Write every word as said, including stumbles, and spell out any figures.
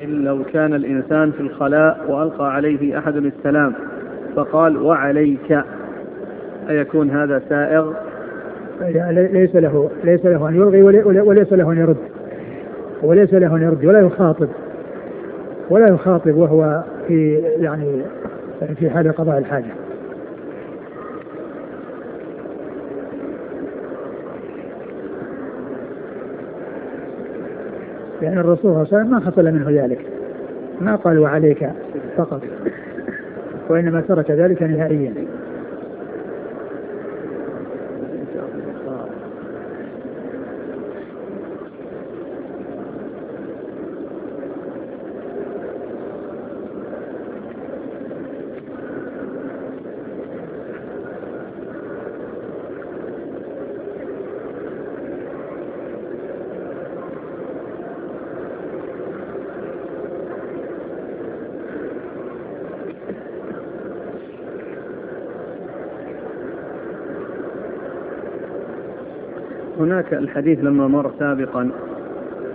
لو كان الإنسان في الخلاء وألقى عليه أحد السلام فقال وعليك، أيكون هذا سائغ؟ ليس له ليس له أن يلغي وليس له أن يرد، وليس له أن يرد ولا يخاطب ولا يخاطب وهو في يعني في حال قضاء الحاجة. لأن الرسول صلى الله عليه وسلم ما حصل منه ذلك، ما قال وعليك فقط، وإنما ترك ذلك نهائيا. هناك الحديث لما مر سابقا